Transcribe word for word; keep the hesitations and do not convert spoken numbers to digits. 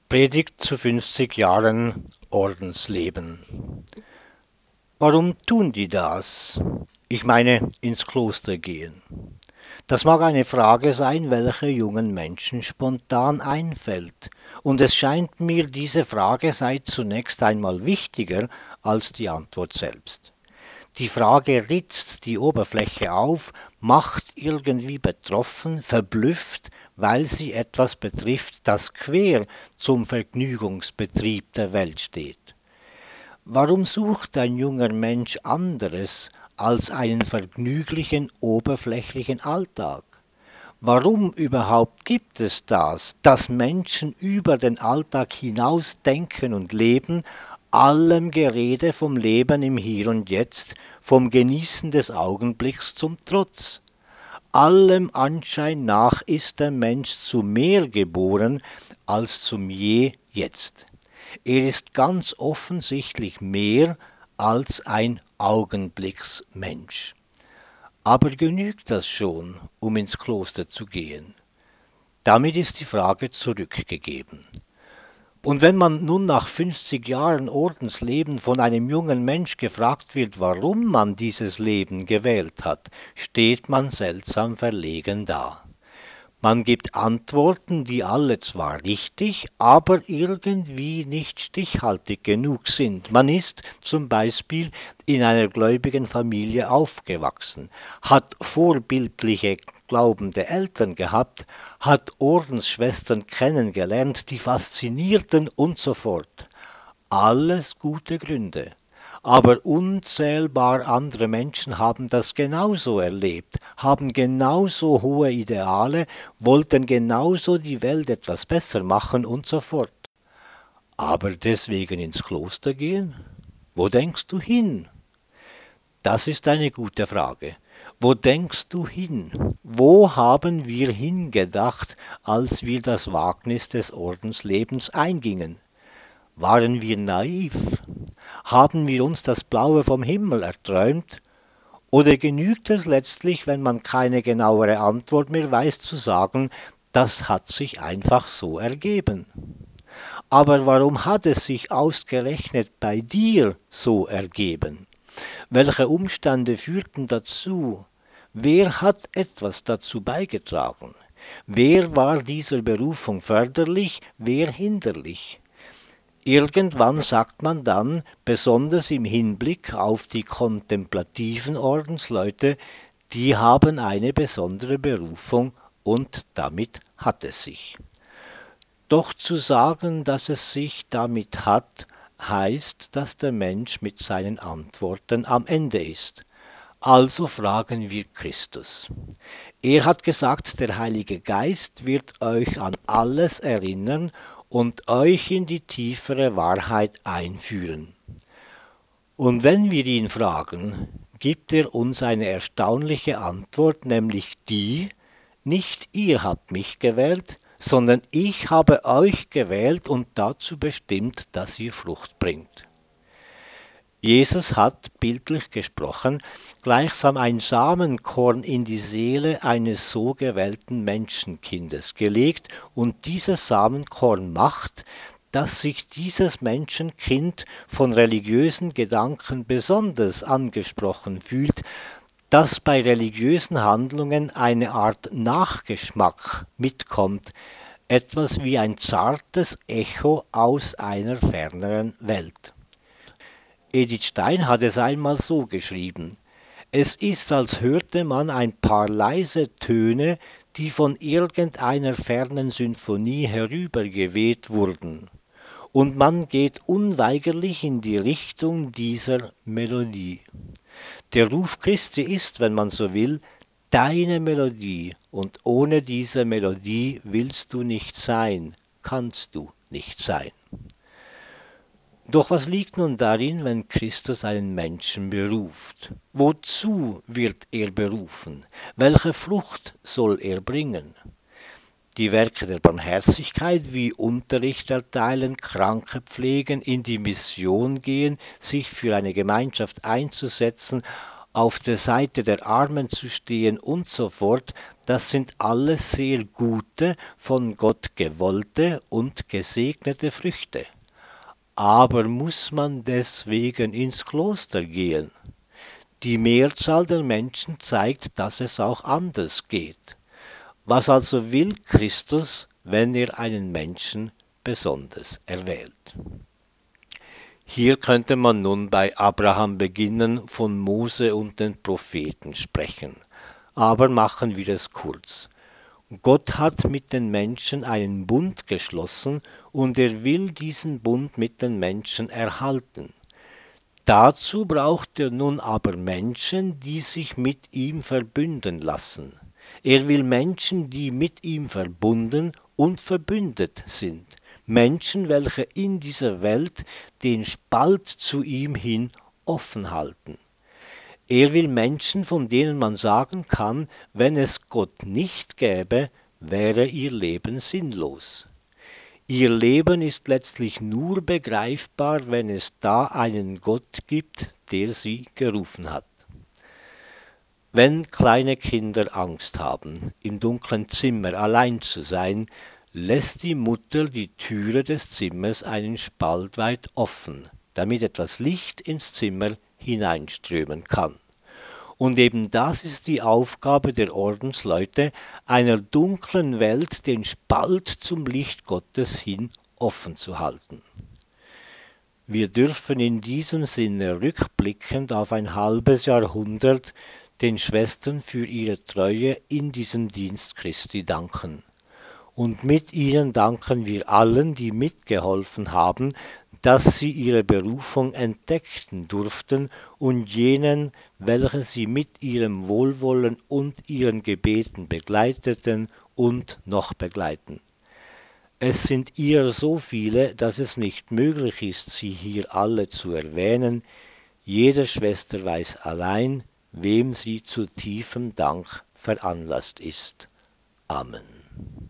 Predigt zu fünfzig Jahren Ordensleben. Warum tun die das? Ich meine, ins Kloster gehen. Das mag eine Frage sein, welche jungen Menschen spontan einfällt. Und es scheint mir, diese Frage sei zunächst einmal wichtiger als die Antwort selbst. Die Frage ritzt die Oberfläche auf, macht irgendwie betroffen, verblüfft, weil sie etwas betrifft, das quer zum Vergnügungsbetrieb der Welt steht. Warum sucht ein junger Mensch anderes als einen vergnüglichen, oberflächlichen Alltag? Warum überhaupt gibt es das, dass Menschen über den Alltag hinaus denken und leben, allem Gerede vom Leben im Hier und Jetzt, vom Genießen des Augenblicks zum Trotz? Allem Anschein nach ist der Mensch zu mehr geboren als zum Je Jetzt. Er ist ganz offensichtlich mehr als ein Augenblicksmensch. Aber genügt das schon, um ins Kloster zu gehen? Damit ist die Frage zurückgegeben. Und wenn man nun nach fünfzig Jahren Ordensleben von einem jungen Mensch gefragt wird, warum man dieses Leben gewählt hat, steht man seltsam verlegen da. Man gibt Antworten, die alle zwar richtig, aber irgendwie nicht stichhaltig genug sind. Man ist zum Beispiel in einer gläubigen Familie aufgewachsen, hat vorbildliche glaubende Eltern gehabt, hat Ordensschwestern kennengelernt, die faszinierten und so fort. Alles gute Gründe. Aber unzählbar andere Menschen haben das genauso erlebt, haben genauso hohe Ideale, wollten genauso die Welt etwas besser machen und so fort. Aber deswegen ins Kloster gehen? Wo denkst du hin? Das ist eine gute Frage. Wo denkst du hin? Wo haben wir hingedacht, als wir das Wagnis des Ordenslebens eingingen? Waren wir naiv? Haben wir uns das Blaue vom Himmel erträumt? Oder genügt es letztlich, wenn man keine genauere Antwort mehr weiß, zu sagen, das hat sich einfach so ergeben? Aber warum hat es sich ausgerechnet bei dir so ergeben? Welche Umstände führten dazu? Wer hat etwas dazu beigetragen? Wer war dieser Berufung förderlich, wer hinderlich? Irgendwann sagt man dann, besonders im Hinblick auf die kontemplativen Ordensleute, die haben eine besondere Berufung und damit hat es sich. Doch zu sagen, dass es sich damit hat, heißt, dass der Mensch mit seinen Antworten am Ende ist. Also fragen wir Christus. Er hat gesagt, der Heilige Geist wird euch an alles erinnern und euch in die tiefere Wahrheit einführen. Und wenn wir ihn fragen, gibt er uns eine erstaunliche Antwort, nämlich die, nicht ihr habt mich gewählt, sondern ich habe euch gewählt und dazu bestimmt, dass ihr Frucht bringt. Jesus hat, bildlich gesprochen, gleichsam ein Samenkorn in die Seele eines so gewählten Menschenkindes gelegt und dieses Samenkorn macht, dass sich dieses Menschenkind von religiösen Gedanken besonders angesprochen fühlt, dass bei religiösen Handlungen eine Art Nachgeschmack mitkommt, etwas wie ein zartes Echo aus einer ferneren Welt. Edith Stein hat es einmal so geschrieben: Es ist, als hörte man ein paar leise Töne, die von irgendeiner fernen Symphonie herübergeweht wurden, und man geht unweigerlich in die Richtung dieser Melodie. Der Ruf Christi ist, wenn man so will, deine Melodie, und ohne diese Melodie willst du nicht sein, kannst du nicht sein. Doch was liegt nun darin, wenn Christus einen Menschen beruft? Wozu wird er berufen? Welche Frucht soll er bringen? Die Werke der Barmherzigkeit wie Unterricht erteilen, Kranke pflegen, in die Mission gehen, sich für eine Gemeinschaft einzusetzen, auf der Seite der Armen zu stehen und so fort, das sind alles sehr gute, von Gott gewollte und gesegnete Früchte. Aber muss man deswegen ins Kloster gehen? Die Mehrzahl der Menschen zeigt, dass es auch anders geht. Was also will Christus, wenn er einen Menschen besonders erwählt? Hier könnte man nun bei Abraham beginnen, von Mose und den Propheten sprechen. Aber machen wir es kurz. Gott hat mit den Menschen einen Bund geschlossen und er will diesen Bund mit den Menschen erhalten. Dazu braucht er nun aber Menschen, die sich mit ihm verbünden lassen. Er will Menschen, die mit ihm verbunden und verbündet sind. Menschen, welche in dieser Welt den Spalt zu ihm hin offen halten. Er will Menschen, von denen man sagen kann, wenn es Gott nicht gäbe, wäre ihr Leben sinnlos. Ihr Leben ist letztlich nur begreifbar, wenn es da einen Gott gibt, der sie gerufen hat. Wenn kleine Kinder Angst haben, im dunklen Zimmer allein zu sein, lässt die Mutter die Türe des Zimmers einen Spalt weit offen, damit etwas Licht ins Zimmer hineinströmen kann. Und eben das ist die Aufgabe der Ordensleute, einer dunklen Welt den Spalt zum Licht Gottes hin offen zu halten. Wir dürfen in diesem Sinne rückblickend auf ein halbes Jahrhundert den Schwestern für ihre Treue in diesem Dienst Christi danken. Und mit ihnen danken wir allen, die mitgeholfen haben, dass sie ihre Berufung entdeckten durften und jenen, welche sie mit ihrem Wohlwollen und ihren Gebeten begleiteten und noch begleiten. Es sind ihr so viele, dass es nicht möglich ist, sie hier alle zu erwähnen. Jede Schwester weiß allein, wem sie zu tiefem Dank veranlasst ist. Amen.